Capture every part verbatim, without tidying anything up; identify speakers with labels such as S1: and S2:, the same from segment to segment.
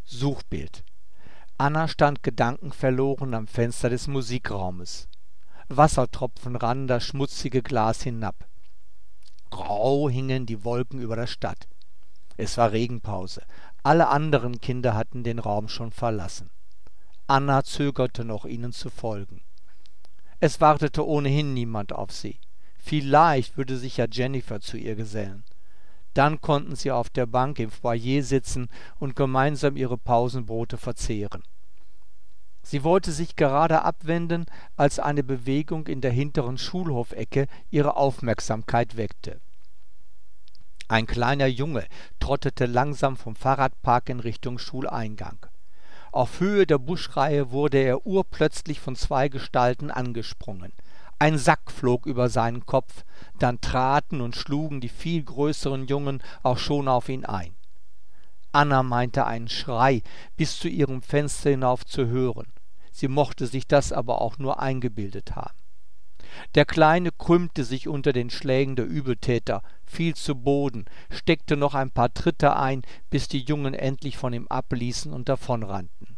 S1: Suchbild. Anna stand gedankenverloren am Fenster des Musikraumes. Wassertropfen rannen das schmutzige Glas hinab. Grau hingen die Wolken über der Stadt. Es war Regenpause. Alle anderen Kinder hatten den Raum schon verlassen. Anna zögerte noch, ihnen zu folgen. Es wartete ohnehin niemand auf sie. Vielleicht würde sich ja Jennifer zu ihr gesellen. Dann konnten sie auf der Bank im Foyer sitzen und gemeinsam ihre Pausenbrote verzehren. Sie wollte sich gerade abwenden, als eine Bewegung in der hinteren Schulhofecke ihre Aufmerksamkeit weckte. Ein kleiner Junge trottete langsam vom Fahrradpark in Richtung Schuleingang. Auf Höhe der Buschreihe wurde er urplötzlich von zwei Gestalten angesprungen. Ein Sack flog über seinen Kopf, dann traten und schlugen die viel größeren Jungen auch schon auf ihn ein. Anna meinte einen Schrei bis zu ihrem Fenster hinauf zu hören. Sie mochte sich das aber auch nur eingebildet haben. Der Kleine krümmte sich unter den Schlägen der Übeltäter, fiel zu Boden, steckte noch ein paar Tritte ein, bis die Jungen endlich von ihm abließen und davonrannten.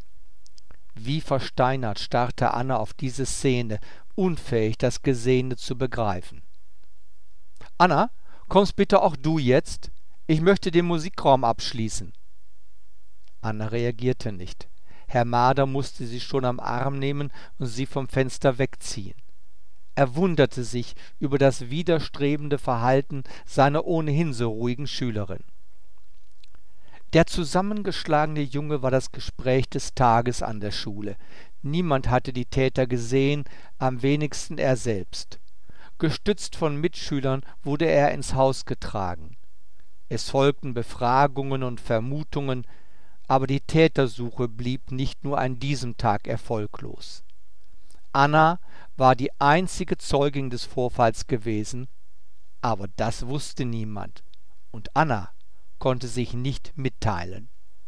S1: Wie versteinert starrte Anna auf diese Szene, unfähig, das Gesehene zu begreifen. »Anna, kommst bitte auch du jetzt? Ich möchte den Musikraum abschließen.« Anna reagierte nicht. Herr Marder musste sie schon am Arm nehmen und sie vom Fenster wegziehen. Er wunderte sich über das widerstrebende Verhalten seiner ohnehin so ruhigen Schülerin. Der zusammengeschlagene Junge war das Gespräch des Tages an der Schule. Niemand hatte die Täter gesehen, am wenigsten er selbst. Gestützt von Mitschülern wurde er ins Haus getragen. Es folgten Befragungen und Vermutungen, aber die Tätersuche blieb nicht nur an diesem Tag erfolglos. Anna war die einzige Zeugin des Vorfalls gewesen, aber das wusste niemand, und Anna konnte sich nicht mitteilen.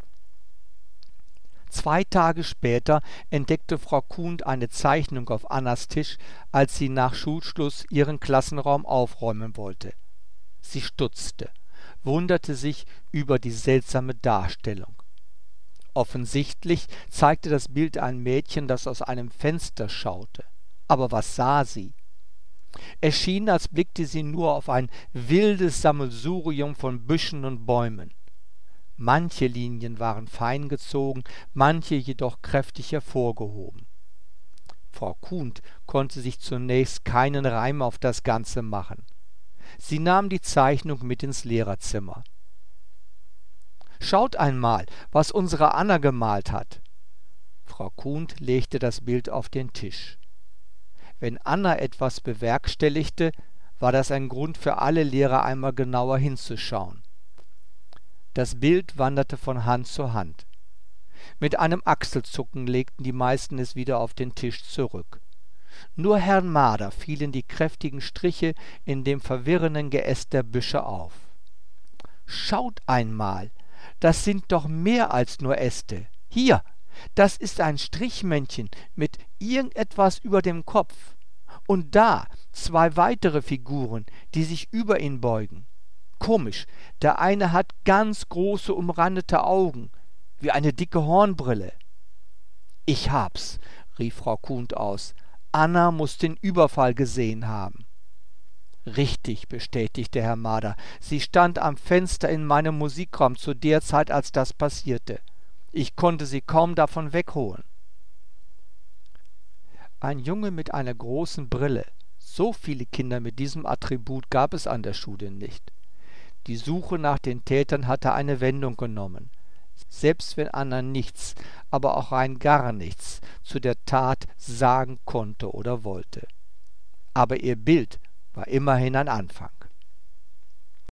S1: Zwei Tage später entdeckte Frau Kuhn eine Zeichnung auf Annas Tisch, als sie nach Schulschluss ihren Klassenraum aufräumen wollte. Sie stutzte, wunderte sich über die seltsame Darstellung. Offensichtlich zeigte das Bild ein Mädchen, das aus einem Fenster schaute. Aber was sah sie? Es schien, als blickte sie nur auf ein wildes Sammelsurium von Büschen und Bäumen. Manche Linien waren fein gezogen, manche jedoch kräftig hervorgehoben. Frau Kuhn konnte sich zunächst keinen Reim auf das Ganze machen. Sie nahm die Zeichnung mit ins Lehrerzimmer. »Schaut einmal, was unsere Anna gemalt hat.« Frau Kuhn legte das Bild auf den Tisch. Wenn Anna etwas bewerkstelligte, war das ein Grund für alle Lehrer, einmal genauer hinzuschauen. Das Bild wanderte von Hand zu Hand. Mit einem Achselzucken legten die meisten es wieder auf den Tisch zurück. Nur Herrn Marder fielen die kräftigen Striche in dem verwirrenden Geäst der Büsche auf. »Schaut einmal, das sind doch mehr als nur Äste. Hier, das ist ein Strichmännchen mit irgendetwas über dem Kopf. Und da zwei weitere Figuren, die sich über ihn beugen. Komisch, der eine hat ganz große umrandete Augen, wie eine dicke Hornbrille.« »Ich hab's«, rief Frau Kuhn aus. »Anna muß den Überfall gesehen haben.« »Richtig«, bestätigte Herr Marder. »Sie stand am Fenster in meinem Musikraum zu der Zeit, als das passierte. Ich konnte sie kaum davon wegholen.« Ein Junge mit einer großen Brille. So viele Kinder mit diesem Attribut gab es an der Schule nicht. Die Suche nach den Tätern hatte eine Wendung genommen. Selbst wenn Anna nichts, aber auch rein gar nichts zu der Tat sagen konnte oder wollte. Aber ihr Bild war immerhin ein Anfang.